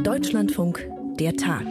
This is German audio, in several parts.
Deutschlandfunk, der Tag.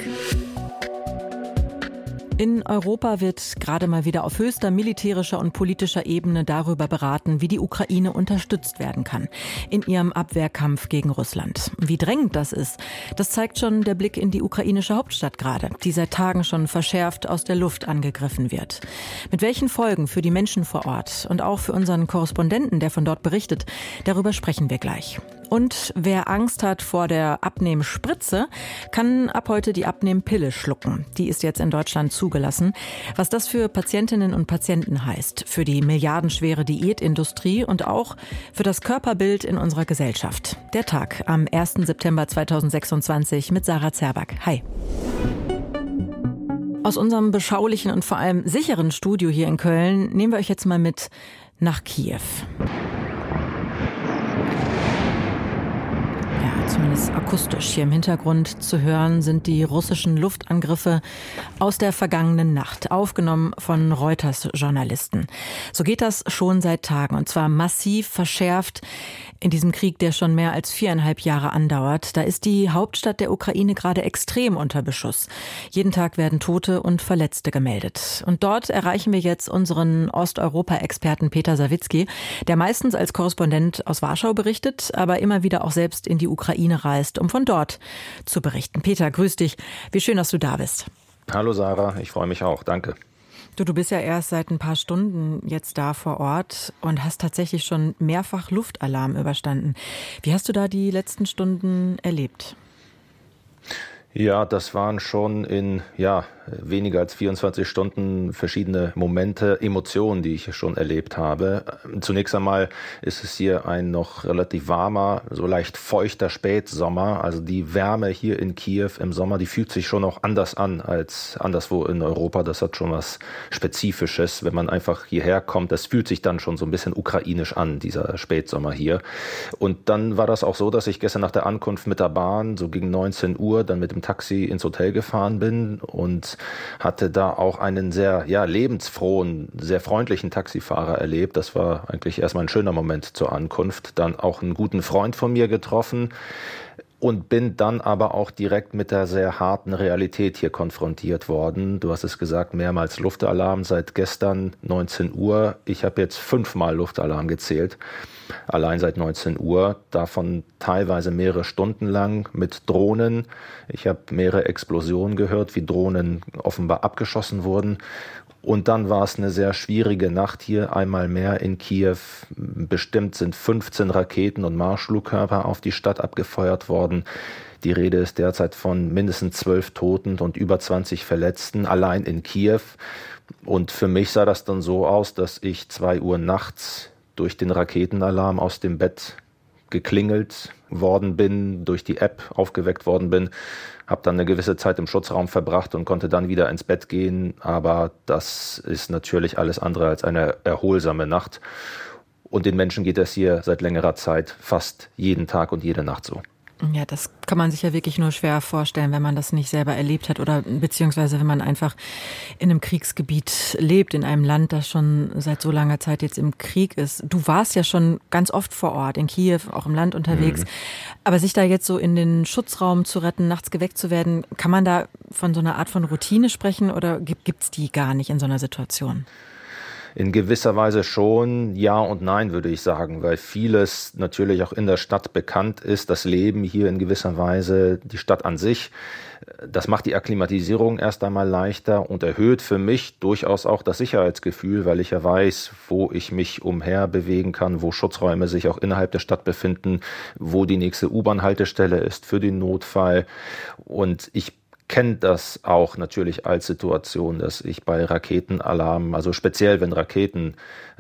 In Europa wird gerade mal wieder auf höchster militärischer und politischer Ebene darüber beraten, wie die Ukraine unterstützt werden kann in ihrem Abwehrkampf gegen Russland. Wie drängend das ist, das zeigt schon der Blick in die ukrainische Hauptstadt gerade, die seit Tagen schon verschärft aus der Luft angegriffen wird. Mit welchen Folgen für die Menschen vor Ort und auch für unseren Korrespondenten, der von dort berichtet, darüber sprechen wir gleich. Und wer Angst hat vor der Abnehmspritze, kann ab heute die Abnehmpille schlucken. Die ist jetzt in Deutschland zugelassen. Was das für Patientinnen und Patienten heißt, für die milliardenschwere Diätindustrie und auch für das Körperbild in unserer Gesellschaft. Der Tag am 1. September 2026 mit Sarah Zerback. Hi. Aus unserem beschaulichen und vor allem sicheren Studio hier in Köln nehmen wir euch jetzt mal mit nach Kiew. Zumindest akustisch. Hier im Hintergrund zu hören sind die russischen Luftangriffe aus der vergangenen Nacht, aufgenommen von Reuters-Journalisten. So geht das schon seit Tagen und zwar massiv verschärft in diesem Krieg, der schon mehr als 4,5 Jahre andauert. Da ist die Hauptstadt der Ukraine gerade extrem unter Beschuss. Jeden Tag werden Tote und Verletzte gemeldet. Und dort erreichen wir jetzt unseren Osteuropa-Experten Peter Sawicki, der meistens als Korrespondent aus Warschau berichtet, aber immer wieder auch selbst in die Ukraine reist, um von dort zu berichten. Peter, grüß dich. Wie schön, dass du da bist. Hallo Sarah, ich freue mich auch. Danke. Du bist ja erst seit ein paar Stunden jetzt da vor Ort und hast tatsächlich schon mehrfach Luftalarm überstanden. Wie hast du da die letzten Stunden erlebt? Ja, das waren schon in weniger als 24 Stunden verschiedene Momente, Emotionen, die ich schon erlebt habe. Zunächst einmal ist es hier ein noch relativ warmer, so leicht feuchter Spätsommer. Also die Wärme hier in Kiew im Sommer, die fühlt sich schon auch anders an als anderswo in Europa. Das hat schon was Spezifisches, wenn man einfach hierher kommt. Das fühlt sich dann schon so ein bisschen ukrainisch an, dieser Spätsommer hier. Und dann war das auch so, dass ich gestern nach der Ankunft mit der Bahn, so gegen 19 Uhr, dann mit dem Taxi ins Hotel gefahren bin und hatte da auch einen sehr lebensfrohen, sehr freundlichen Taxifahrer erlebt. Das war eigentlich erstmal ein schöner Moment zur Ankunft. Dann auch einen guten Freund von mir getroffen und bin dann aber auch direkt mit der sehr harten Realität hier konfrontiert worden. Du hast es gesagt, mehrmals Luftalarm seit gestern 19 Uhr. Ich habe jetzt 5-mal Luftalarm gezählt. Allein seit 19 Uhr, davon teilweise mehrere Stunden lang mit Drohnen. Ich habe mehrere Explosionen gehört, wie Drohnen offenbar abgeschossen wurden. Und dann war es eine sehr schwierige Nacht hier, einmal mehr in Kiew. Bestimmt sind 15 Raketen und Marschflugkörper auf die Stadt abgefeuert worden. Die Rede ist derzeit von mindestens 12 Toten und über 20 Verletzten, allein in Kiew. Und für mich sah das dann so aus, dass ich 2 Uhr nachts durch den Raketenalarm aus dem Bett geklingelt worden bin, durch die App aufgeweckt worden bin, habe dann eine gewisse Zeit im Schutzraum verbracht und konnte dann wieder ins Bett gehen. Aber das ist natürlich alles andere als eine erholsame Nacht. Und den Menschen geht es hier seit längerer Zeit fast jeden Tag und jede Nacht so. Ja, das kann man sich ja wirklich nur schwer vorstellen, wenn man das nicht selber erlebt hat oder beziehungsweise wenn man einfach in einem Kriegsgebiet lebt, in einem Land, das schon seit so langer Zeit jetzt im Krieg ist. Du warst ja schon ganz oft vor Ort, in Kiew, auch im Land unterwegs. Aber sich da jetzt so in den Schutzraum zu retten, nachts geweckt zu werden, kann man da von so einer Art von Routine sprechen oder gibt's die gar nicht in so einer Situation? In gewisser Weise schon, ja und nein, würde ich sagen, weil vieles natürlich auch in der Stadt bekannt ist, das Leben hier in gewisser Weise, die Stadt an sich. Das macht die Akklimatisierung erst einmal leichter und erhöht für mich durchaus auch das Sicherheitsgefühl, weil ich ja weiß, wo ich mich umher bewegen kann, wo Schutzräume sich auch innerhalb der Stadt befinden, wo die nächste U-Bahn-Haltestelle ist für den Notfall. Und ich kenne das auch natürlich als Situation, dass ich bei Raketenalarm, also speziell wenn Raketen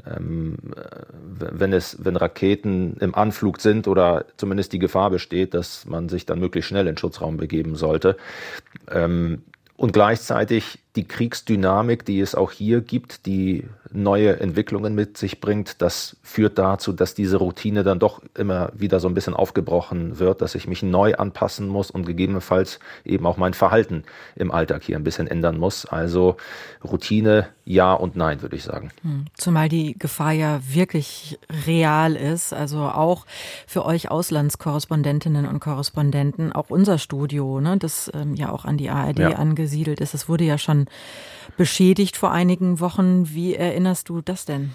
im Anflug sind oder zumindest die Gefahr besteht, dass man sich dann möglichst schnell in den Schutzraum begeben sollte. Und gleichzeitig die Kriegsdynamik, die es auch hier gibt, die neue Entwicklungen mit sich bringt, das führt dazu, dass diese Routine dann doch immer wieder so ein bisschen aufgebrochen wird, dass ich mich neu anpassen muss und gegebenenfalls eben auch mein Verhalten im Alltag hier ein bisschen ändern muss. Also Routine ja und nein, würde ich sagen. Zumal die Gefahr ja wirklich real ist, also auch für euch Auslandskorrespondentinnen und Korrespondenten, auch unser Studio, ne, das ja auch an die ARD angesiedelt ist, das wurde ja schon beschädigt vor einigen Wochen. Wie erinnerst du das denn?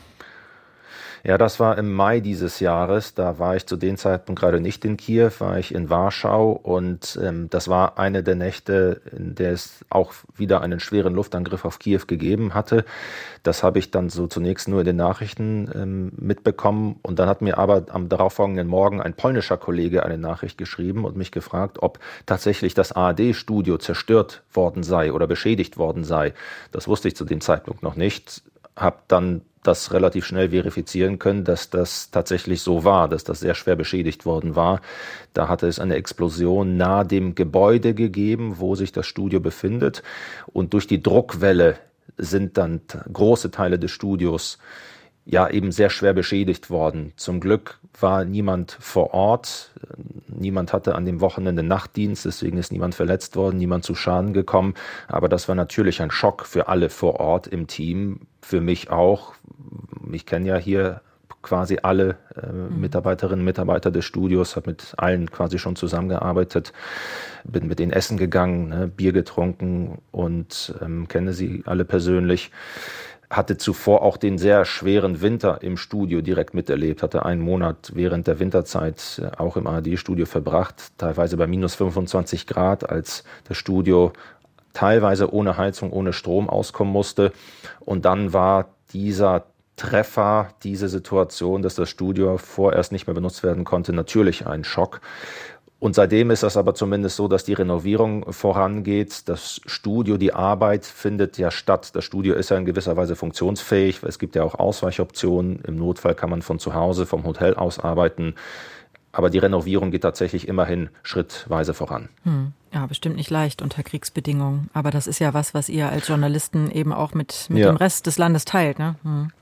Ja, das war im Mai dieses Jahres. Da war ich zu dem Zeitpunkt gerade nicht in Kiew, war ich in Warschau und das war eine der Nächte, in der es auch wieder einen schweren Luftangriff auf Kiew gegeben hatte. Das habe ich dann so zunächst nur in den Nachrichten mitbekommen und dann hat mir aber am darauffolgenden Morgen ein polnischer Kollege eine Nachricht geschrieben und mich gefragt, ob tatsächlich das ARD-Studio zerstört worden sei oder beschädigt worden sei. Das wusste ich zu dem Zeitpunkt noch nicht, habe dann das relativ schnell verifizieren können, dass das tatsächlich so war, dass das sehr schwer beschädigt worden war. Da hatte es eine Explosion nahe dem Gebäude gegeben, wo sich das Studio befindet. Und durch die Druckwelle sind dann große Teile des Studios ja eben sehr schwer beschädigt worden. Zum Glück war niemand vor Ort. Niemand hatte an dem Wochenende Nachtdienst, deswegen ist niemand verletzt worden, niemand zu Schaden gekommen. Aber das war natürlich ein Schock für alle vor Ort im Team, für mich auch. Ich kenne ja hier quasi alle Mitarbeiterinnen und Mitarbeiter des Studios, habe mit allen quasi schon zusammengearbeitet, bin mit ihnen essen gegangen, Bier getrunken und kenne sie alle persönlich. Hatte zuvor auch den sehr schweren Winter im Studio direkt miterlebt, hatte einen Monat während der Winterzeit auch im ARD-Studio verbracht, teilweise bei minus 25 Grad, als das Studio teilweise ohne Heizung, ohne Strom auskommen musste. Und dann war dieser Treffer, diese Situation, dass das Studio vorerst nicht mehr benutzt werden konnte, natürlich ein Schock. Und seitdem ist das aber zumindest so, dass die Renovierung vorangeht. Das Studio, die Arbeit findet ja statt. Das Studio ist ja in gewisser Weise funktionsfähig. Es gibt ja auch Ausweichoptionen. Im Notfall kann man von zu Hause, vom Hotel aus arbeiten. Aber die Renovierung geht tatsächlich immerhin schrittweise voran. Ja, bestimmt nicht leicht unter Kriegsbedingungen. Aber das ist ja was ihr als Journalisten eben auch mit dem Rest des Landes teilt, ne?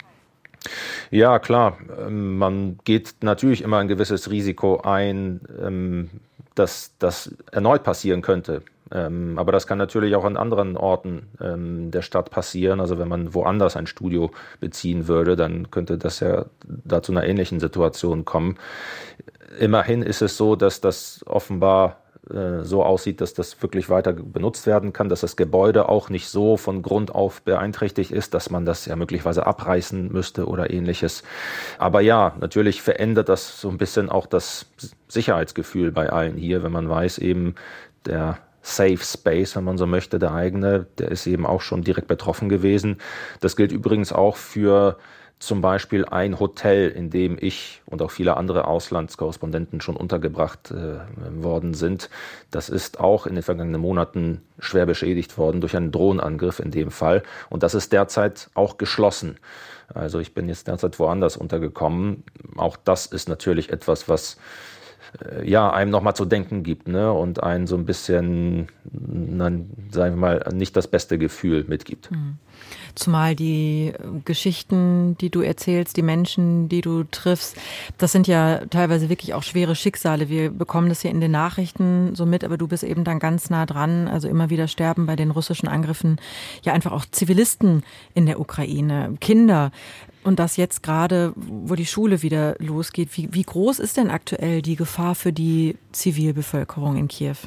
Ja, klar. Man geht natürlich immer ein gewisses Risiko ein, dass das erneut passieren könnte. Aber das kann natürlich auch an anderen Orten der Stadt passieren. Also wenn man woanders ein Studio beziehen würde, dann könnte das ja da zu einer ähnlichen Situation kommen. Immerhin ist es so, dass das offenbar so aussieht, dass das wirklich weiter benutzt werden kann, dass das Gebäude auch nicht so von Grund auf beeinträchtigt ist, dass man das ja möglicherweise abreißen müsste oder ähnliches. Aber ja, natürlich verändert das so ein bisschen auch das Sicherheitsgefühl bei allen hier, wenn man weiß, eben der Safe Space, wenn man so möchte, der eigene, der ist eben auch schon direkt betroffen gewesen. Das gilt übrigens auch für zum Beispiel ein Hotel, in dem ich und auch viele andere Auslandskorrespondenten schon untergebracht worden sind. Das ist auch in den vergangenen Monaten schwer beschädigt worden durch einen Drohnenangriff in dem Fall. Und das ist derzeit auch geschlossen. Also ich bin jetzt derzeit woanders untergekommen. Auch das ist natürlich etwas, was einem nochmal zu denken gibt, ne? Und einen so ein bisschen, sagen wir mal, nicht das beste Gefühl mitgibt. Zumal die Geschichten, die du erzählst, die Menschen, die du triffst, das sind ja teilweise wirklich auch schwere Schicksale. Wir bekommen das hier in den Nachrichten so mit, aber du bist eben dann ganz nah dran. Also immer wieder sterben bei den russischen Angriffen ja einfach auch Zivilisten in der Ukraine, Kinder. Und das jetzt gerade, wo die Schule wieder losgeht. Wie groß ist denn aktuell die Gefahr für die Zivilbevölkerung in Kiew?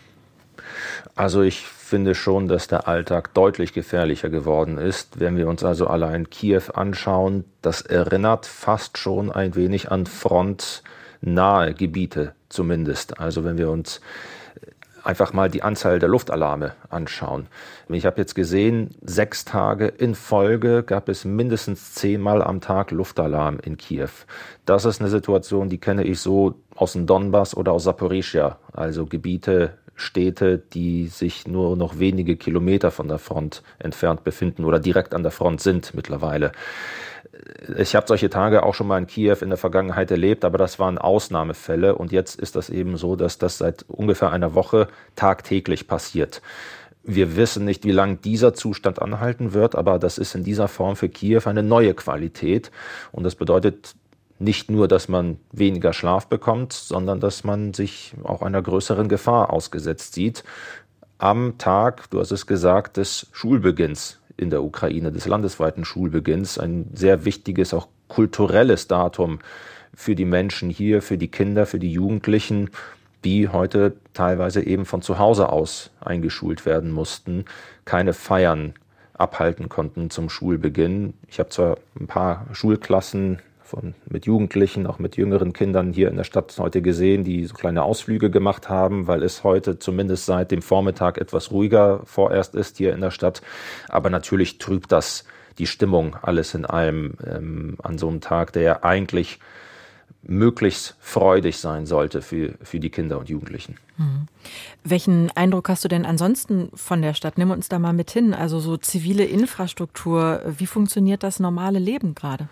Also ich finde schon, dass der Alltag deutlich gefährlicher geworden ist. Wenn wir uns also allein Kiew anschauen, das erinnert fast schon ein wenig an frontnahe Gebiete zumindest. Also wenn wir uns einfach mal die Anzahl der Luftalarme anschauen. Ich habe jetzt gesehen, 6 Tage in Folge gab es mindestens 10-mal am Tag Luftalarm in Kiew. Das ist eine Situation, die kenne ich so aus dem Donbass oder aus Saporischschja, also Gebiete, Städte, die sich nur noch wenige Kilometer von der Front entfernt befinden oder direkt an der Front sind mittlerweile. Ich habe solche Tage auch schon mal in Kiew in der Vergangenheit erlebt, aber das waren Ausnahmefälle und jetzt ist das eben so, dass das seit ungefähr einer Woche tagtäglich passiert. Wir wissen nicht, wie lange dieser Zustand anhalten wird, aber das ist in dieser Form für Kiew eine neue Qualität und das bedeutet nicht nur, dass man weniger Schlaf bekommt, sondern dass man sich auch einer größeren Gefahr ausgesetzt sieht. Am Tag, du hast es gesagt, des Schulbeginns in der Ukraine, des landesweiten Schulbeginns. Ein sehr wichtiges, auch kulturelles Datum für die Menschen hier, für die Kinder, für die Jugendlichen, die heute teilweise eben von zu Hause aus eingeschult werden mussten, keine Feiern abhalten konnten zum Schulbeginn. Ich habe zwar ein paar Schulklassen mit Jugendlichen, auch mit jüngeren Kindern hier in der Stadt heute gesehen, die so kleine Ausflüge gemacht haben, weil es heute zumindest seit dem Vormittag etwas ruhiger vorerst ist hier in der Stadt. Aber natürlich trübt das die Stimmung alles in allem an so einem Tag, der ja eigentlich möglichst freudig sein sollte für die Kinder und Jugendlichen. Mhm. Welchen Eindruck hast du denn ansonsten von der Stadt? Nimm uns da mal mit hin. Also so zivile Infrastruktur, wie funktioniert das normale Leben gerade?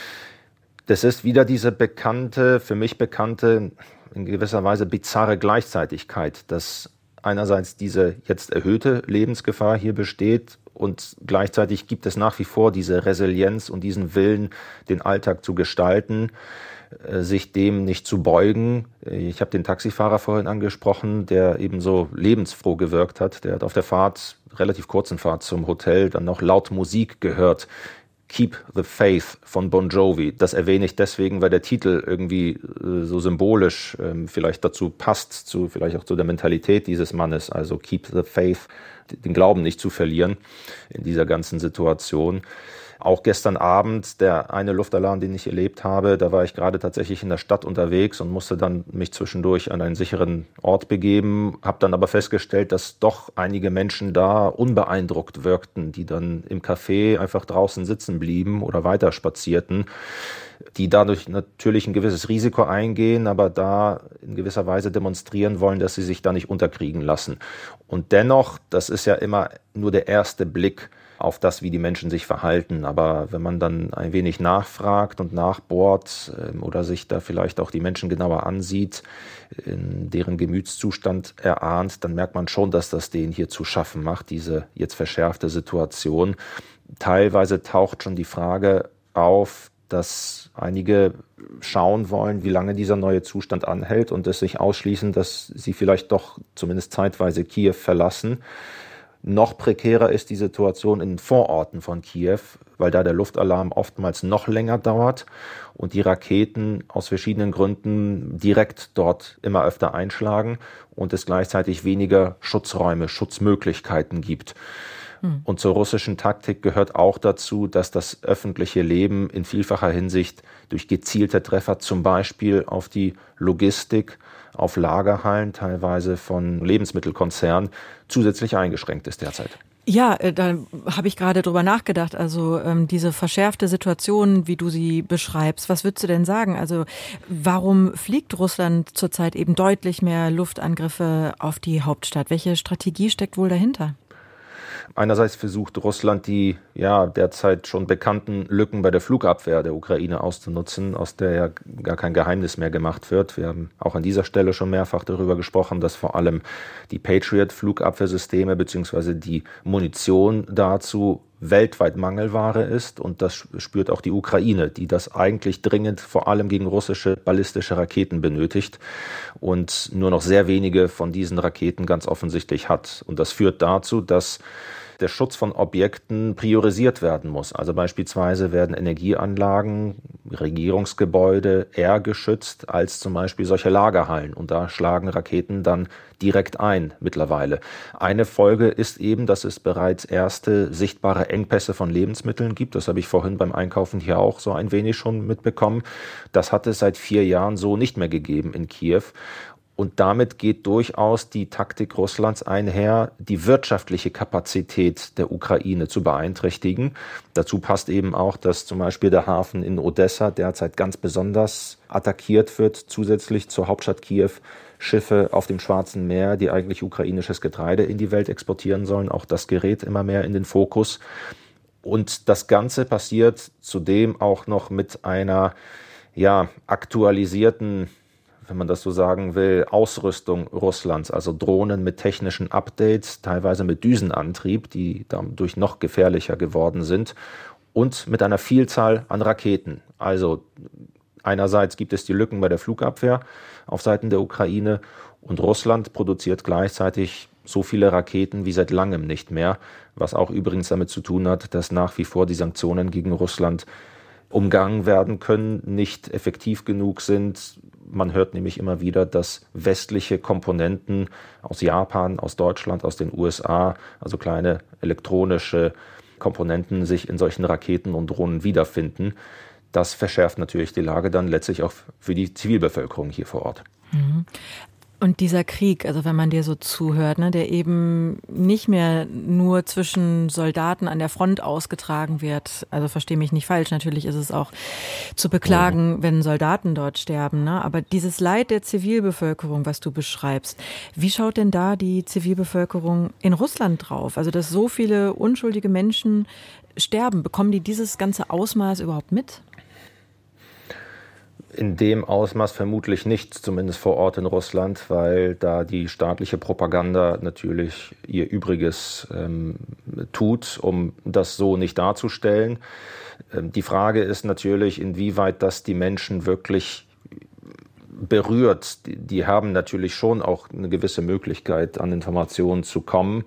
Das ist wieder diese für mich bekannte, in gewisser Weise bizarre Gleichzeitigkeit, dass einerseits diese jetzt erhöhte Lebensgefahr hier besteht und gleichzeitig gibt es nach wie vor diese Resilienz und diesen Willen, den Alltag zu gestalten, sich dem nicht zu beugen. Ich habe den Taxifahrer vorhin angesprochen, der eben so lebensfroh gewirkt hat. Der hat auf der relativ kurzen Fahrt zum Hotel dann noch laut Musik gehört. Keep the Faith von Bon Jovi. Das erwähne ich deswegen, weil der Titel irgendwie so symbolisch vielleicht dazu passt, vielleicht auch zu der Mentalität dieses Mannes. Also Keep the Faith, den Glauben nicht zu verlieren in dieser ganzen Situation. Auch gestern Abend, der eine Luftalarm, den ich erlebt habe, da war ich gerade tatsächlich in der Stadt unterwegs und musste dann mich zwischendurch an einen sicheren Ort begeben, habe dann aber festgestellt, dass doch einige Menschen da unbeeindruckt wirkten, die dann im Café einfach draußen sitzen blieben oder weiter spazierten, die dadurch natürlich ein gewisses Risiko eingehen, aber da in gewisser Weise demonstrieren wollen, dass sie sich da nicht unterkriegen lassen. Und dennoch, das ist ja immer nur der erste Blick auf das, wie die Menschen sich verhalten. Aber wenn man dann ein wenig nachfragt und nachbohrt oder sich da vielleicht auch die Menschen genauer ansieht, in deren Gemütszustand erahnt, dann merkt man schon, dass das denen hier zu schaffen macht, diese jetzt verschärfte Situation. Teilweise taucht schon die Frage auf, dass einige schauen wollen, wie lange dieser neue Zustand anhält und es sich ausschließen, dass sie vielleicht doch zumindest zeitweise Kiew verlassen. Noch prekärer ist die Situation in den Vororten von Kiew, weil da der Luftalarm oftmals noch länger dauert und die Raketen aus verschiedenen Gründen direkt dort immer öfter einschlagen und es gleichzeitig weniger Schutzräume, Schutzmöglichkeiten gibt. Und zur russischen Taktik gehört auch dazu, dass das öffentliche Leben in vielfacher Hinsicht durch gezielte Treffer zum Beispiel auf die Logistik, auf Lagerhallen teilweise von Lebensmittelkonzernen zusätzlich eingeschränkt ist derzeit. Ja, da habe ich gerade drüber nachgedacht. Also diese verschärfte Situation, wie du sie beschreibst, was würdest du denn sagen? Also warum fliegt Russland zurzeit eben deutlich mehr Luftangriffe auf die Hauptstadt? Welche Strategie steckt wohl dahinter? Einerseits versucht Russland die derzeit schon bekannten Lücken bei der Flugabwehr der Ukraine auszunutzen, aus der ja gar kein Geheimnis mehr gemacht wird. Wir haben auch an dieser Stelle schon mehrfach darüber gesprochen, dass vor allem die Patriot-Flugabwehrsysteme bzw. die Munition dazu weltweit Mangelware ist und das spürt auch die Ukraine, die das eigentlich dringend vor allem gegen russische ballistische Raketen benötigt und nur noch sehr wenige von diesen Raketen ganz offensichtlich hat. Und das führt dazu, dass der Schutz von Objekten priorisiert werden muss. Also beispielsweise werden Energieanlagen, Regierungsgebäude eher geschützt als zum Beispiel solche Lagerhallen. Und da schlagen Raketen dann direkt ein mittlerweile. Eine Folge ist eben, dass es bereits erste sichtbare Engpässe von Lebensmitteln gibt. Das habe ich vorhin beim Einkaufen hier auch so ein wenig schon mitbekommen. Das hat es seit 4 Jahren so nicht mehr gegeben in Kiew. Und damit geht durchaus die Taktik Russlands einher, die wirtschaftliche Kapazität der Ukraine zu beeinträchtigen. Dazu passt eben auch, dass zum Beispiel der Hafen in Odessa derzeit ganz besonders attackiert wird, zusätzlich zur Hauptstadt Kiew. Schiffe auf dem Schwarzen Meer, die eigentlich ukrainisches Getreide in die Welt exportieren sollen. Auch das gerät immer mehr in den Fokus. Und das Ganze passiert zudem auch noch mit einer aktualisierten, wenn man das so sagen will, Ausrüstung Russlands, also Drohnen mit technischen Updates, teilweise mit Düsenantrieb, die dadurch noch gefährlicher geworden sind und mit einer Vielzahl an Raketen. Also einerseits gibt es die Lücken bei der Flugabwehr auf Seiten der Ukraine und Russland produziert gleichzeitig so viele Raketen wie seit langem nicht mehr, was auch übrigens damit zu tun hat, dass nach wie vor die Sanktionen gegen Russland umgangen werden können, nicht effektiv genug sind. Man hört nämlich immer wieder, dass westliche Komponenten aus Japan, aus Deutschland, aus den USA, also kleine elektronische Komponenten, sich in solchen Raketen und Drohnen wiederfinden. Das verschärft natürlich die Lage dann letztlich auch für die Zivilbevölkerung hier vor Ort. Und dieser Krieg, also wenn man dir so zuhört, ne, der eben nicht mehr nur zwischen Soldaten an der Front ausgetragen wird, also verstehe mich nicht falsch, natürlich ist es auch zu beklagen, wenn Soldaten dort sterben, ne, aber dieses Leid der Zivilbevölkerung, was du beschreibst, wie schaut denn da die Zivilbevölkerung in Russland drauf? Also dass so viele unschuldige Menschen sterben, bekommen die dieses ganze Ausmaß überhaupt mit? In dem Ausmaß vermutlich nicht, zumindest vor Ort in Russland, weil da die staatliche Propaganda natürlich ihr Übriges tut, um das so nicht darzustellen. Die Frage ist natürlich, inwieweit das die Menschen wirklich berührt. Die haben natürlich schon auch eine gewisse Möglichkeit, an Informationen zu kommen.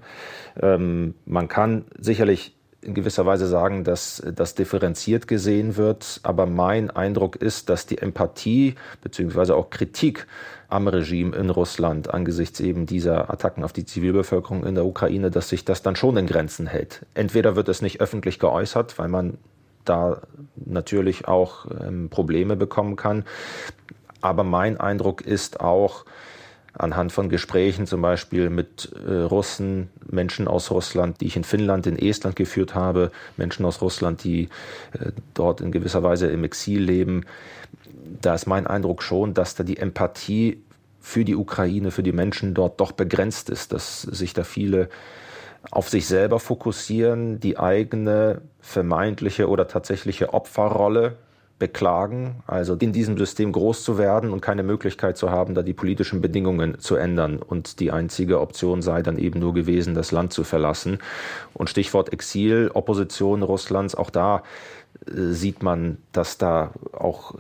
Man kann sicherlich in gewisser Weise sagen, dass das differenziert gesehen wird. Aber mein Eindruck ist, dass die Empathie bzw. auch Kritik am Regime in Russland angesichts eben dieser Attacken auf die Zivilbevölkerung in der Ukraine, dass sich das dann schon in Grenzen hält. Entweder wird es nicht öffentlich geäußert, weil man da natürlich auch Probleme bekommen kann. Aber mein Eindruck ist auch, anhand von Gesprächen zum Beispiel mit Russen, Menschen aus Russland, die ich in Finnland, in Estland geführt habe, Menschen aus Russland, die dort in gewisser Weise im Exil leben, da ist mein Eindruck schon, dass da die Empathie für die Ukraine, für die Menschen dort doch begrenzt ist, dass sich da viele auf sich selber fokussieren, die eigene vermeintliche oder tatsächliche Opferrolle beklagen, also in diesem System groß zu werden und keine Möglichkeit zu haben, da die politischen Bedingungen zu ändern. Und die einzige Option sei dann eben nur gewesen, das Land zu verlassen. Und Stichwort Exil, Opposition Russlands, auch da sieht man, dass da auch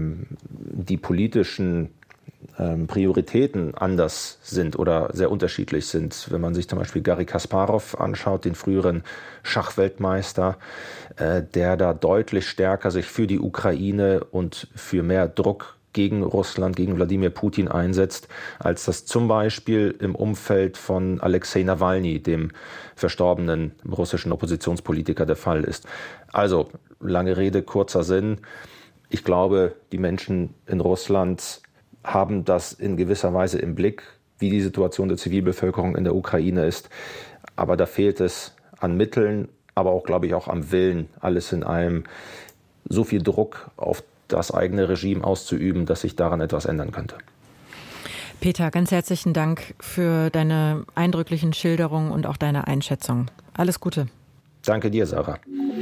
die politischen Prioritäten anders sind oder sehr unterschiedlich sind. Wenn man sich zum Beispiel Garri Kasparov anschaut, den früheren Schachweltmeister, der da deutlich stärker sich für die Ukraine und für mehr Druck gegen Russland, gegen Wladimir Putin einsetzt, als das zum Beispiel im Umfeld von Alexei Nawalny, dem verstorbenen russischen Oppositionspolitiker, der Fall ist. Also, lange Rede, kurzer Sinn. Ich glaube, die Menschen in Russland haben das in gewisser Weise im Blick, wie die Situation der Zivilbevölkerung in der Ukraine ist. Aber da fehlt es an Mitteln, aber auch, glaube ich, auch am Willen, alles in allem so viel Druck auf das eigene Regime auszuüben, dass sich daran etwas ändern könnte. Peter, ganz herzlichen Dank für deine eindrücklichen Schilderungen und auch deine Einschätzung. Alles Gute. Danke dir, Sarah.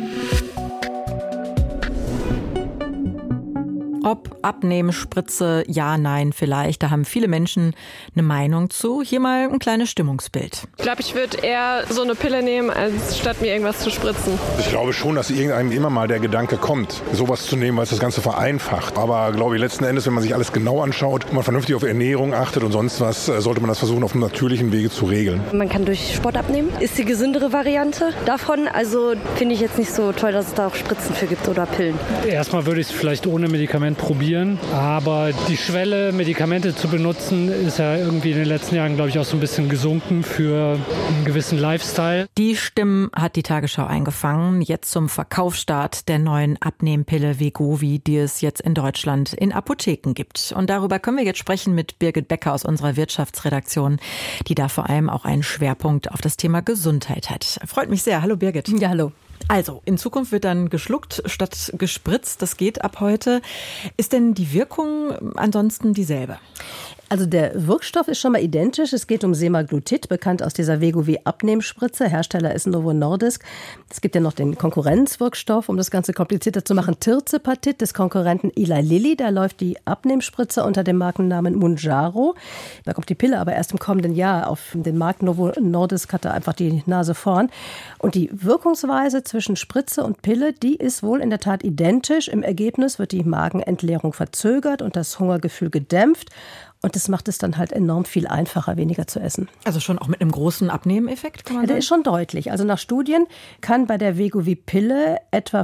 Ob Abnehmspritze, ja, nein, vielleicht. Da haben viele Menschen eine Meinung zu. Hier mal ein kleines Stimmungsbild. Ich glaube, ich würde eher so eine Pille nehmen, als statt mir irgendwas zu spritzen. Ich glaube schon, dass irgendeinem immer mal der Gedanke kommt, sowas zu nehmen, weil es das Ganze vereinfacht. Aber glaube ich, letzten Endes, wenn man sich alles genau anschaut und man vernünftig auf Ernährung achtet und sonst was, sollte man das versuchen, auf einem natürlichen Wege zu regeln. Man kann durch Sport abnehmen. Ist die gesündere Variante davon. Also finde ich jetzt nicht so toll, dass es da auch Spritzen für gibt oder Pillen. Erstmal würde ich es vielleicht ohne Medikament probieren, aber die Schwelle, Medikamente zu benutzen, ist ja irgendwie in den letzten Jahren, glaube ich, auch so ein bisschen gesunken für einen gewissen Lifestyle. Die Stimmen hat die Tagesschau eingefangen, jetzt zum Verkaufsstart der neuen Abnehmpille Wegovy, die es jetzt in Deutschland in Apotheken gibt. Und darüber können wir jetzt sprechen mit Birgit Becker aus unserer Wirtschaftsredaktion, die da vor allem auch einen Schwerpunkt auf das Thema Gesundheit hat. Freut mich sehr. Hallo Birgit. Ja, hallo. Also, in Zukunft wird dann geschluckt statt gespritzt. Das geht ab heute. Ist denn die Wirkung ansonsten dieselbe? Also der Wirkstoff ist schon mal identisch. Es geht um Semaglutid, bekannt aus dieser Wegovy-Abnehmspritze. Hersteller ist Novo Nordisk. Es gibt ja noch den Konkurrenzwirkstoff, um das Ganze komplizierter zu machen. Tirzepatid des Konkurrenten Eli Lilly. Da läuft die Abnehmspritze unter dem Markennamen Mounjaro. Da kommt die Pille aber erst im kommenden Jahr auf den Markt. Novo Nordisk hat da einfach die Nase vorn. Und die Wirkungsweise zwischen Spritze und Pille, die ist wohl in der Tat identisch. Im Ergebnis wird die Magenentleerung verzögert und das Hungergefühl gedämpft. Und das macht es dann halt enorm viel einfacher, weniger zu essen. Also schon auch mit einem großen Abnehmeffekt, kann man sagen? Der ist schon deutlich. Also nach Studien kann bei der Wegovy-Pille etwa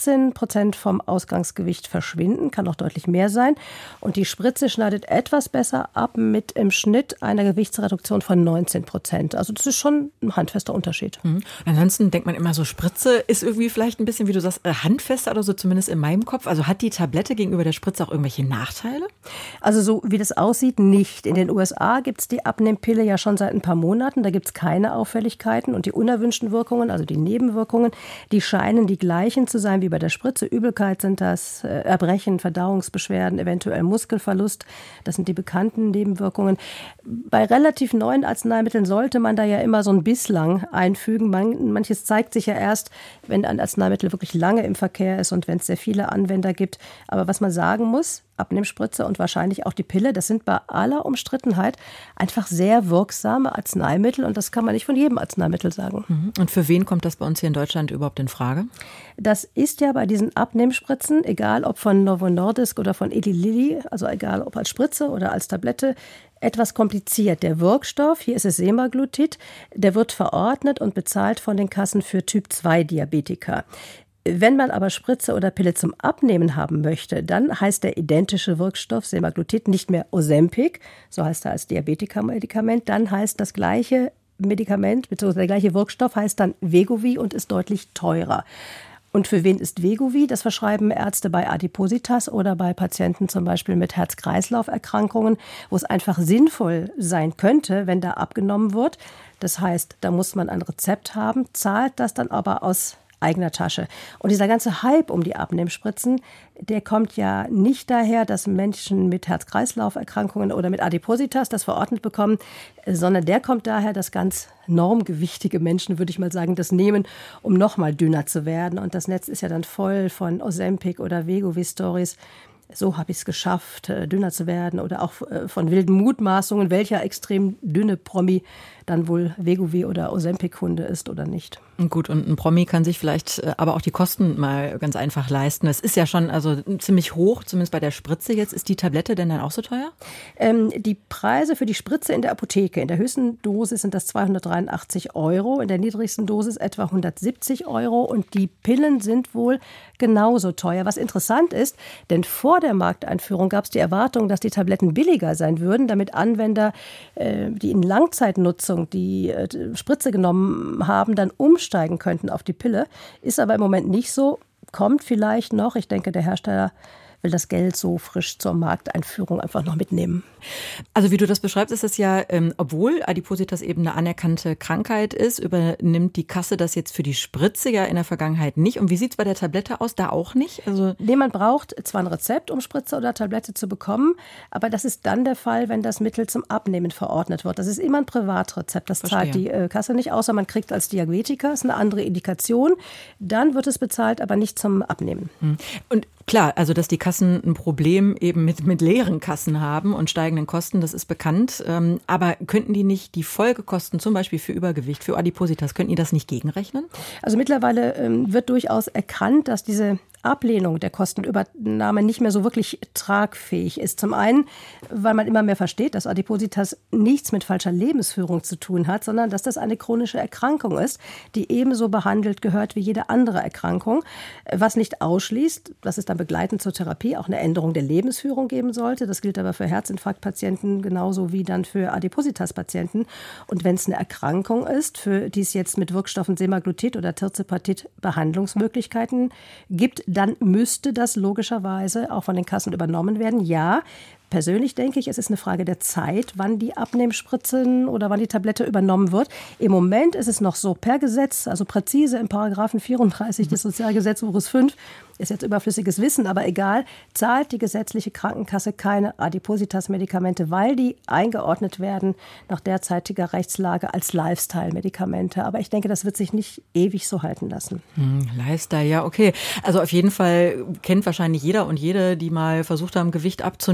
14% vom Ausgangsgewicht verschwinden, kann auch deutlich mehr sein. Und die Spritze schneidet etwas besser ab mit im Schnitt einer Gewichtsreduktion von 19%. Also das ist schon ein handfester Unterschied. Ansonsten denkt man immer so, Spritze ist irgendwie vielleicht ein bisschen, wie du sagst, handfester oder so, zumindest in meinem Kopf. Also hat die Tablette gegenüber der Spritze auch irgendwelche Nachteile? Also so wie das aussieht, nicht. In den USA gibt es die Abnehmpille ja schon seit ein paar Monaten. Da gibt es keine Auffälligkeiten und die unerwünschten Wirkungen, also die Nebenwirkungen, die scheinen die gleichen zu sein wie bei der Spritze. Übelkeit sind das, Erbrechen, Verdauungsbeschwerden, eventuell Muskelverlust. Das sind die bekannten Nebenwirkungen. Bei relativ neuen Arzneimitteln sollte man da ja immer so ein Bislang einfügen. Manches zeigt sich ja erst, wenn ein Arzneimittel wirklich lange im Verkehr ist und wenn es sehr viele Anwender gibt. Aber was man sagen muss, Abnehmspritze und wahrscheinlich auch die Pille, das sind bei aller Umstrittenheit einfach sehr wirksame Arzneimittel und das kann man nicht von jedem Arzneimittel sagen. Und für wen kommt das bei uns hier in Deutschland überhaupt in Frage? Das ist ja bei diesen Abnehmspritzen, egal ob von Novo Nordisk oder von Eli Lilly, also egal ob als Spritze oder als Tablette, etwas kompliziert. Der Wirkstoff, hier ist es Semaglutid, der wird verordnet und bezahlt von den Kassen für Typ-2-Diabetiker. Wenn man aber Spritze oder Pille zum Abnehmen haben möchte, dann heißt der identische Wirkstoff Semaglutid nicht mehr Ozempic, so heißt er als Diabetiker-Medikament, dann heißt das gleiche Medikament bzw. der gleiche Wirkstoff heißt dann Wegovy und ist deutlich teurer. Und für wen ist Wegovy? Das verschreiben Ärzte bei Adipositas oder bei Patienten zum Beispiel mit Herz-Kreislauf-Erkrankungen, wo es einfach sinnvoll sein könnte, wenn da abgenommen wird. Das heißt, da muss man ein Rezept haben, zahlt das dann aber aus eigener Tasche. Und dieser ganze Hype um die Abnehmspritzen, der kommt ja nicht daher, dass Menschen mit Herz-Kreislauf-Erkrankungen oder mit Adipositas das verordnet bekommen, sondern der kommt daher, dass ganz normgewichtige Menschen, würde ich mal sagen, das nehmen, um noch mal dünner zu werden. Und das Netz ist ja dann voll von Ozempic oder Wegovy-Stories. So habe ich es geschafft, dünner zu werden. Oder auch von wilden Mutmaßungen, welcher extrem dünne Promi dann wohl Wegovy oder Ozempic-Kunde ist oder nicht. Gut, und ein Promi kann sich vielleicht aber auch die Kosten mal ganz einfach leisten. Es ist ja schon also ziemlich hoch, zumindest bei der Spritze jetzt. Ist die Tablette denn dann auch so teuer? Die Preise für die Spritze in der Apotheke, in der höchsten Dosis sind das 283 €, in der niedrigsten Dosis etwa 170 € und die Pillen sind wohl genauso teuer. Was interessant ist, denn vor der Markteinführung gab es die Erwartung, dass die Tabletten billiger sein würden, damit Anwender, die in Langzeitnutzung die Spritze genommen haben, dann umsteigen könnten auf die Pille. Ist aber im Moment nicht so, kommt vielleicht noch. Ich denke, der Hersteller will das Geld so frisch zur Markteinführung einfach noch mitnehmen. Also wie du das beschreibst, ist es ja, obwohl Adipositas eben eine anerkannte Krankheit ist, übernimmt die Kasse das jetzt für die Spritze ja in der Vergangenheit nicht. Und wie sieht es bei der Tablette aus? Da auch nicht? Also nee, man braucht zwar ein Rezept, um Spritze oder Tablette zu bekommen, aber das ist dann der Fall, wenn das Mittel zum Abnehmen verordnet wird. Das ist immer ein Privatrezept. Das zahlt die Kasse nicht, außer man kriegt als Diabetiker, das ist eine andere Indikation. Dann wird es bezahlt, aber nicht zum Abnehmen. Und klar, also dass die Kassen ein Problem eben mit leeren Kassen haben und steigenden Kosten, das ist bekannt. Aber könnten die nicht die Folgekosten, zum Beispiel für Übergewicht, für Adipositas, könnten die das nicht gegenrechnen? Also mittlerweile wird durchaus erkannt, dass diese Ablehnung der Kostenübernahme nicht mehr so wirklich tragfähig ist. Zum einen, weil man immer mehr versteht, dass Adipositas nichts mit falscher Lebensführung zu tun hat, sondern dass das eine chronische Erkrankung ist, die ebenso behandelt gehört wie jede andere Erkrankung. Was nicht ausschließt, dass es dann begleitend zur Therapie auch eine Änderung der Lebensführung geben sollte. Das gilt aber für Herzinfarktpatienten genauso wie dann für Adipositas-Patienten. Und wenn es eine Erkrankung ist, für die es jetzt mit Wirkstoffen Semaglutid oder Tirzepatid Behandlungsmöglichkeiten gibt, dann müsste das logischerweise auch von den Kassen übernommen werden. Ja, persönlich denke ich, es ist eine Frage der Zeit, wann die Abnehmspritzen oder wann die Tablette übernommen wird. Im Moment ist es noch so per Gesetz, also präzise im Paragraphen 34 des Sozialgesetzbuches 5, ist jetzt überflüssiges Wissen, aber egal, zahlt die gesetzliche Krankenkasse keine Adipositas-Medikamente, weil die eingeordnet werden nach derzeitiger Rechtslage als Lifestyle-Medikamente. Aber ich denke, das wird sich nicht ewig so halten lassen. Lifestyle, ja, okay. Also auf jeden Fall kennt wahrscheinlich jeder und jede, die mal versucht haben, Gewicht abzunehmen,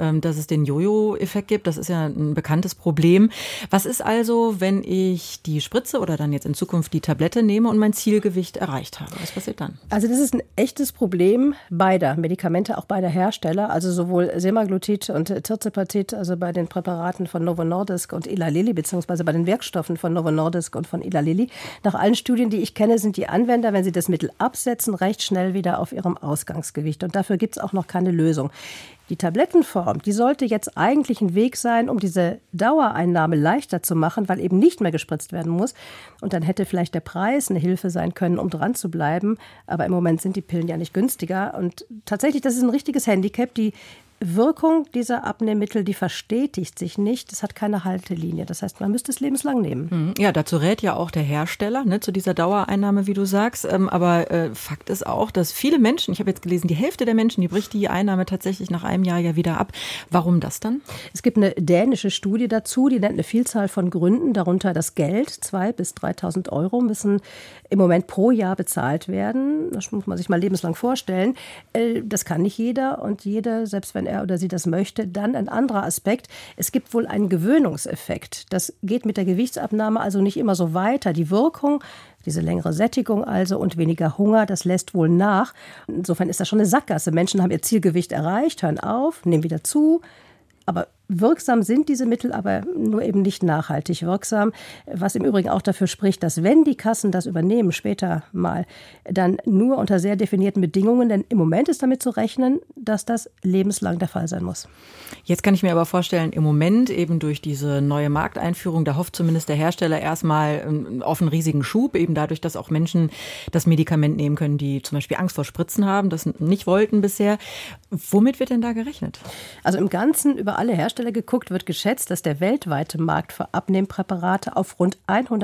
dass es den Jojo-Effekt gibt. Das ist ja ein bekanntes Problem. Was ist also, wenn ich die Spritze oder dann jetzt in Zukunft die Tablette nehme und mein Zielgewicht erreicht habe? Was passiert dann? Also das ist ein echtes Problem beider Medikamente, auch beider Hersteller. Also sowohl Semaglutid und Tirzepatid, also bei den Präparaten von Novo Nordisk und Eli Lilly, beziehungsweise bei den Wirkstoffen von Novo Nordisk und von Eli Lilly. Nach allen Studien, die ich kenne, sind die Anwender, wenn sie das Mittel absetzen, recht schnell wieder auf ihrem Ausgangsgewicht. Und dafür gibt es auch noch keine Lösung. Die Tablettenform, die sollte jetzt eigentlich ein Weg sein, um diese Dauereinnahme leichter zu machen, weil eben nicht mehr gespritzt werden muss. Und dann hätte vielleicht der Preis eine Hilfe sein können, um dran zu bleiben. Aber im Moment sind die Pillen ja nicht günstiger. Und tatsächlich, das ist ein richtiges Handicap. Die Wirkung dieser Abnehmmittel, die verstetigt sich nicht. Das hat keine Haltelinie. Das heißt, man müsste es lebenslang nehmen. Ja, dazu rät ja auch der Hersteller, ne, zu dieser Dauereinnahme, wie du sagst. Aber Fakt ist auch, dass viele Menschen, ich habe jetzt gelesen, die Hälfte der Menschen, die bricht die Einnahme tatsächlich nach einem Jahr ja wieder ab. Warum das dann? Es gibt eine dänische Studie dazu, die nennt eine Vielzahl von Gründen, darunter das Geld. 2.000 bis 3.000 Euro müssen im Moment pro Jahr bezahlt werden. Das muss man sich mal lebenslang vorstellen. Das kann nicht jeder und jede, selbst wenn er oder sie das möchte. Dann ein anderer Aspekt. Es gibt wohl einen Gewöhnungseffekt. Das geht mit der Gewichtsabnahme also nicht immer so weiter. Die Wirkung, diese längere Sättigung also und weniger Hunger, das lässt wohl nach. Insofern ist das schon eine Sackgasse. Menschen haben ihr Zielgewicht erreicht, hören auf, nehmen wieder zu. Aber wirksam sind diese Mittel, aber nur eben nicht nachhaltig wirksam. Was im Übrigen auch dafür spricht, dass wenn die Kassen das übernehmen, später mal, dann nur unter sehr definierten Bedingungen. Denn im Moment ist damit zu rechnen, dass das lebenslang der Fall sein muss. Jetzt kann ich mir aber vorstellen, im Moment eben durch diese neue Markteinführung, da hofft zumindest der Hersteller erstmal auf einen riesigen Schub, eben dadurch, dass auch Menschen das Medikament nehmen können, die zum Beispiel Angst vor Spritzen haben, das nicht wollten bisher. Womit wird denn da gerechnet? Also im Ganzen über alle Hersteller geguckt, wird geschätzt, dass der weltweite Markt für Abnehmpräparate auf rund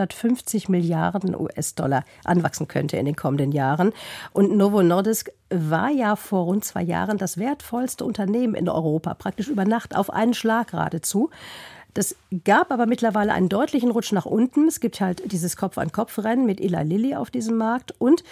150 Milliarden US-Dollar anwachsen könnte in den kommenden Jahren. Und Novo Nordisk war ja vor rund 2 Jahren das wertvollste Unternehmen in Europa, praktisch über Nacht auf einen Schlag geradezu. Das gab aber mittlerweile einen deutlichen Rutsch nach unten. Es gibt halt dieses Kopf-an-Kopf-Rennen mit Eli Lilly auf diesem Markt. Und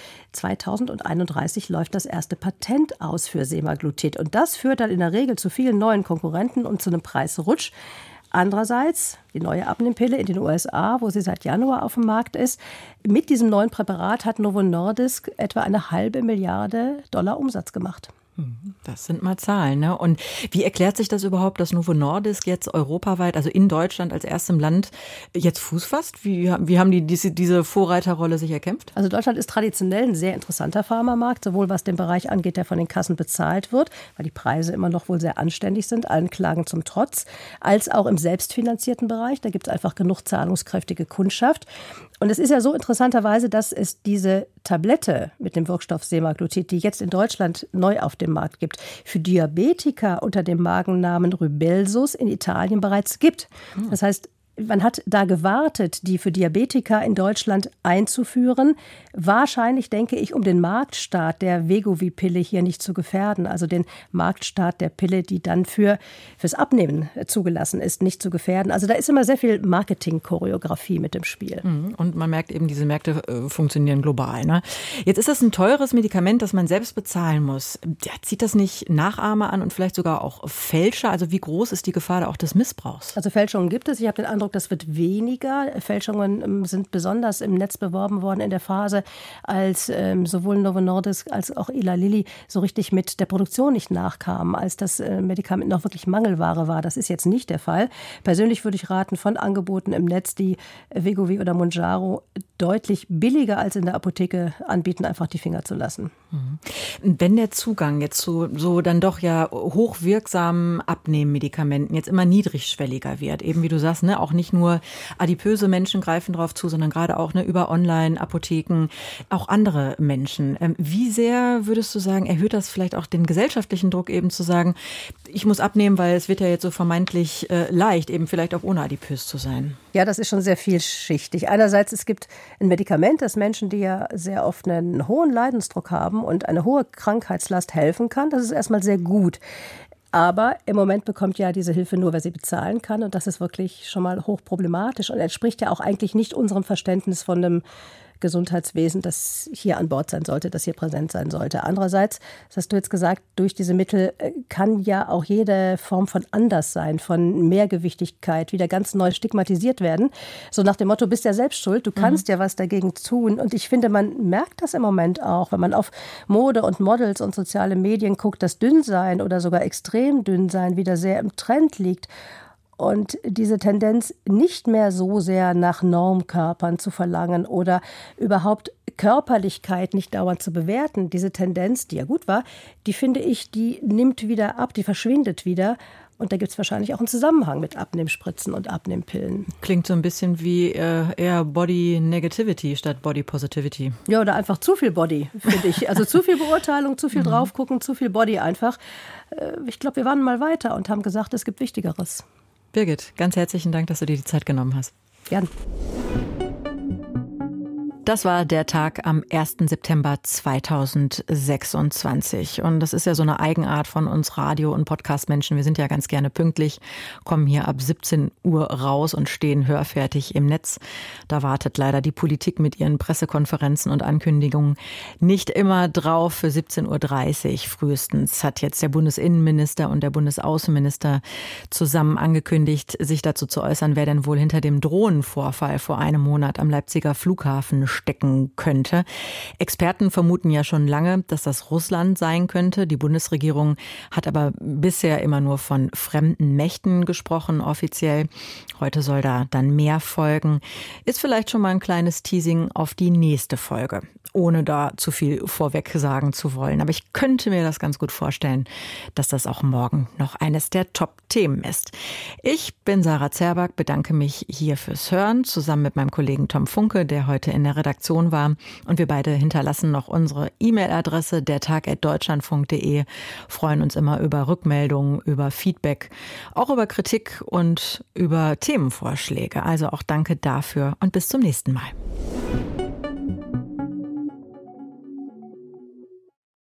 2031 läuft das erste Patent aus für Semaglutid. Und das führt dann in der Regel zu vielen neuen Konkurrenten und zu einem Preisrutsch. Andererseits die neue Abnehmpille in den USA, wo sie seit Januar auf dem Markt ist. Mit diesem neuen Präparat hat Novo Nordisk etwa $500 Milliarden Umsatz gemacht. Das sind mal Zahlen, ne? Und wie erklärt sich das überhaupt, dass Novo Nordisk jetzt europaweit, also in Deutschland als erstem Land, jetzt Fuß fasst? Wie haben die diese Vorreiterrolle sich erkämpft? Also Deutschland ist traditionell ein sehr interessanter Pharmamarkt, sowohl was den Bereich angeht, der von den Kassen bezahlt wird, weil die Preise immer noch wohl sehr anständig sind, allen Klagen zum Trotz, als auch im selbstfinanzierten Bereich. Da gibt es einfach genug zahlungskräftige Kundschaft. Und es ist ja so interessanterweise, dass es diese Tablette mit dem Wirkstoff Semaglutid, die jetzt in Deutschland neu auf dem Markt gibt, für Diabetiker unter dem Magennamen Rybelsus in Italien bereits gibt. Das heißt, man hat da gewartet, die für Diabetiker in Deutschland einzuführen. Wahrscheinlich, denke ich, um den Marktstart der Wegovy-Pille hier nicht zu gefährden. Also den Marktstart der Pille, die dann fürs Abnehmen zugelassen ist, nicht zu gefährden. Also da ist immer sehr viel Marketing-Choreografie mit dem Spiel. Und man merkt eben, diese Märkte funktionieren global, ne? Jetzt ist das ein teures Medikament, das man selbst bezahlen muss. Zieht das nicht Nachahmer an und vielleicht sogar auch Fälscher? Also wie groß ist die Gefahr da auch des Missbrauchs? Also Fälschungen gibt es. Ich habe den Eindruck, das wird weniger. Fälschungen sind besonders im Netz beworben worden in der Phase, als sowohl Novo Nordisk als auch Eli Lilly so richtig mit der Produktion nicht nachkamen, als das Medikament noch wirklich Mangelware war. Das ist jetzt nicht der Fall. Persönlich würde ich raten, von Angeboten im Netz, die Wegovy oder Mounjaro deutlich billiger als in der Apotheke anbieten, einfach die Finger zu lassen. Wenn der Zugang jetzt zu so dann doch ja hochwirksamen Abnehmmedikamenten jetzt immer niedrigschwelliger wird, eben wie du sagst, ne, auch nicht nur adipöse Menschen greifen drauf zu, sondern gerade auch über Online-Apotheken, auch andere Menschen. Wie sehr, würdest du sagen, erhöht das vielleicht auch den gesellschaftlichen Druck, eben zu sagen, ich muss abnehmen, weil es wird ja jetzt so vermeintlich leicht, eben vielleicht auch ohne adipös zu sein? Ja, das ist schon sehr vielschichtig. Einerseits, es gibt ein Medikament, das Menschen, die ja sehr oft einen hohen Leidensdruck haben und eine hohe Krankheitslast helfen kann. Das ist erstmal sehr gut. Aber im Moment bekommt ja diese Hilfe nur, wer sie bezahlen kann. Und das ist wirklich schon mal hochproblematisch und entspricht ja auch eigentlich nicht unserem Verständnis von einem Gesundheitswesen, das hier an Bord sein sollte, das hier präsent sein sollte. Andererseits, das hast du jetzt gesagt, durch diese Mittel kann ja auch jede Form von Anderssein, von Mehrgewichtigkeit wieder ganz neu stigmatisiert werden. So nach dem Motto, bist ja selbst schuld, du kannst ja was dagegen tun. Und ich finde, man merkt das im Moment auch, wenn man auf Mode und Models und soziale Medien guckt, dass Dünnsein oder sogar extrem Dünnsein wieder sehr im Trend liegt. Und diese Tendenz, nicht mehr so sehr nach Normkörpern zu verlangen oder überhaupt Körperlichkeit nicht dauernd zu bewerten, diese Tendenz, die ja gut war, die finde ich, die nimmt wieder ab, die verschwindet wieder. Und da gibt es wahrscheinlich auch einen Zusammenhang mit Abnehmspritzen und Abnehmpillen. Klingt so ein bisschen wie eher Body Negativity statt Body Positivity. Ja, oder einfach zu viel Body, finde ich. Also zu viel Beurteilung, zu viel draufgucken, zu viel Body einfach. Ich glaube, wir waren mal weiter und haben gesagt, es gibt Wichtigeres. Birgit, ganz herzlichen Dank, dass du dir die Zeit genommen hast. Gern. Das war der Tag am 1. September 2026. Und das ist ja so eine Eigenart von uns Radio- und Podcast-Menschen. Wir sind ja ganz gerne pünktlich, kommen hier ab 17 Uhr raus und stehen hörfertig im Netz. Da wartet leider die Politik mit ihren Pressekonferenzen und Ankündigungen nicht immer drauf. Für 17.30 Uhr frühestens hat jetzt der Bundesinnenminister und der Bundesaußenminister zusammen angekündigt, sich dazu zu äußern, wer denn wohl hinter dem Drohnenvorfall vor einem Monat am Leipziger Flughafen stecken könnte. Experten vermuten ja schon lange, dass das Russland sein könnte. Die Bundesregierung hat aber bisher immer nur von fremden Mächten gesprochen, offiziell. Heute soll da dann mehr folgen. Ist vielleicht schon mal ein kleines Teasing auf die nächste Folge, ohne da zu viel vorweg sagen zu wollen. Aber ich könnte mir das ganz gut vorstellen, dass das auch morgen noch eines der Top-Themen ist. Ich bin Sarah Zerback, bedanke mich hier fürs Hören, zusammen mit meinem Kollegen Tom Funke, der heute in der Redaktion war. Und wir beide hinterlassen noch unsere E-Mail-Adresse dertag@deutschlandfunk.de, freuen uns immer über Rückmeldungen, über Feedback, auch über Kritik und über Themenvorschläge. Also auch danke dafür und bis zum nächsten Mal.